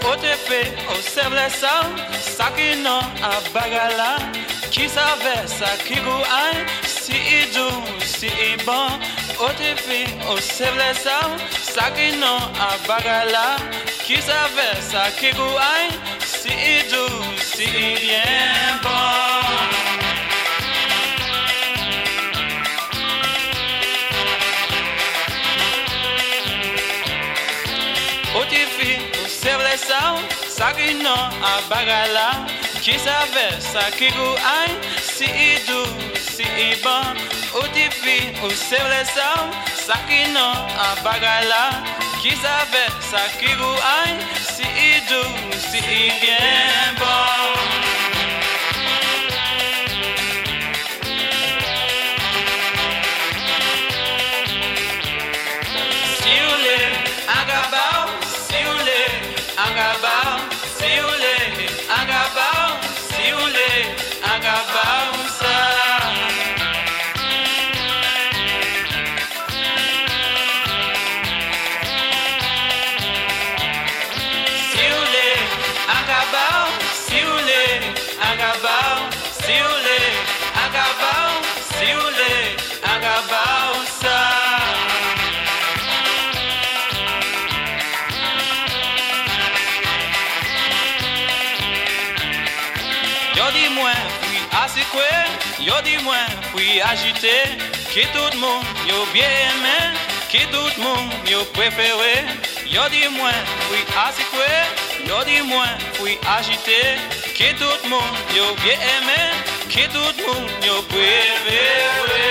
OTP, observe ça, ça qui non à bagala, qui savait ça qui goûte, si doux, si bon. OTP, observe ça, ça qui non à bagala, qui savait ça qui goûte, si doux, si bien bon. OTP, observe les sounds, ça qui non à bagala, qui savait ça qui goûte, si doux, si bon. OTP, observe les sounds, ça qui non à bagala, qui savait ça qui goûte, si doux, si bien bon. Si vous voulez, agabao. Agabao, si vous voulez, agabao, si vous voulez, agabao ça. Si vous voulez, agabao, si vous voulez, agabao, si vous voulez, agabao, si vous voulez, agabao ça. Yo dis-moi, puis assis yo dis-moi, puis agité, qui tout le monde yo bien aimé, qui tout le monde yo préféré. Yo dis-moi, puis assis yo dis-moi, puis agité, qui tout le monde yo bien aimé, qui tout le monde yo préféré.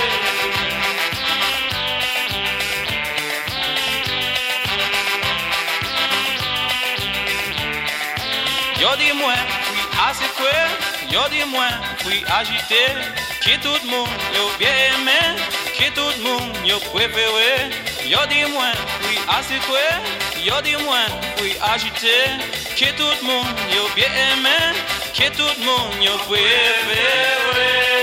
Yo dis-moi, assis yo dis-moi, puis agité, qui tout le monde yo bien aimé, qui tout le monde yo préféré. Yo dis-moi, puis assis yo dis-moi, puis agité, qui tout le monde yo bien aimé, qui tout le monde yo préféré.